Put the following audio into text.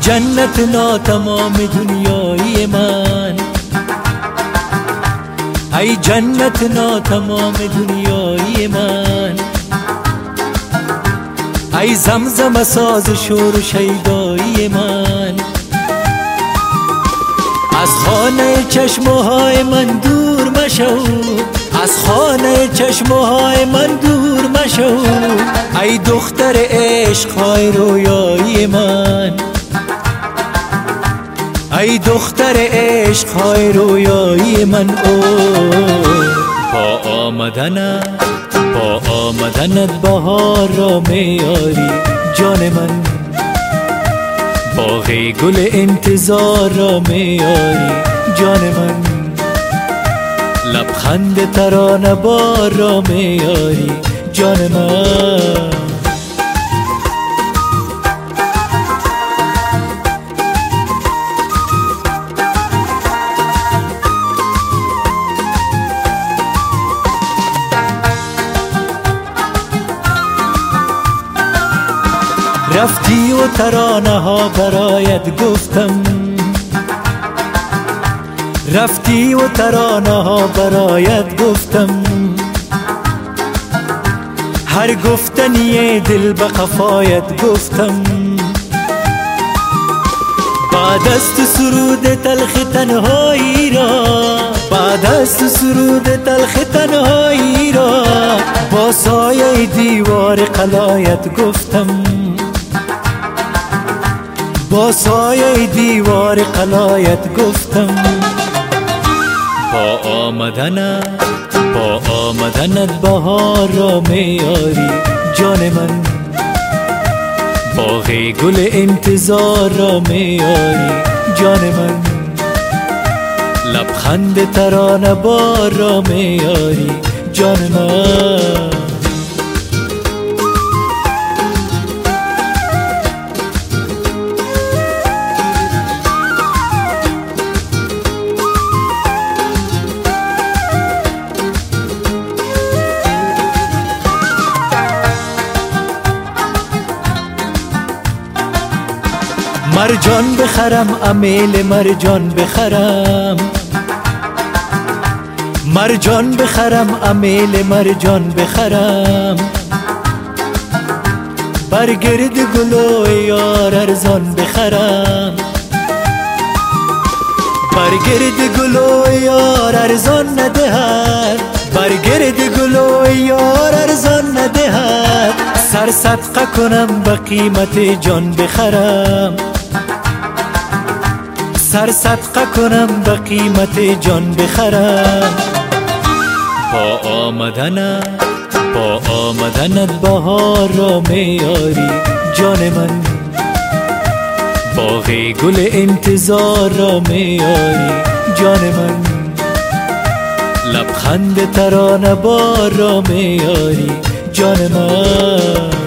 جنت ناتمام دنیای من، ای جنت ناتمام دنیای من، ای زمزم ساز شور و شیدایی من. از خانه چشمهای من دور مشو، از خانه چشمهای من دور مشو، ای دختر عشقهای رویایی من، ای دختر عشقهای رویایی من. با آمدنت بهار را میاری جان من، باغ گل انتظار را میاری جان من، لبخند ترانه بار را میاری جان من. رفتی و ترانه ها برایت گفتم، رفتی و ترانه ها برایت گفتم، هر گفتنی دل به قفایت گفتم. بعد از تو سرود تلخ تنهایی را، بعد از تو سرود تلخ تنهایی را، با سایه دیوار قلایت گفتم، با سایه دیوار قلایت گفتم. با آمدنت بهار را میاری جان من، باغ گل انتظار را میاری جان من، لبخند ترانه بار را میاری جان من. مرجان بخرم امیل مرجان بخرم، مرجان بخرم امیل مرجان بخرم، برگرد گلو یار ارزان بخرم، برگرد گلو یار ارزان ندهد، برگرد گلو یار ارزان ندهد، سر صدقه کنم به قیمت جان بخرم، سر صدقه کنم به قیمت جان بخرم. با آمدنت بهار را میاری جان من، باغ گل انتظار را میاری جان من، لبخند ترانه بار را میاری جان من.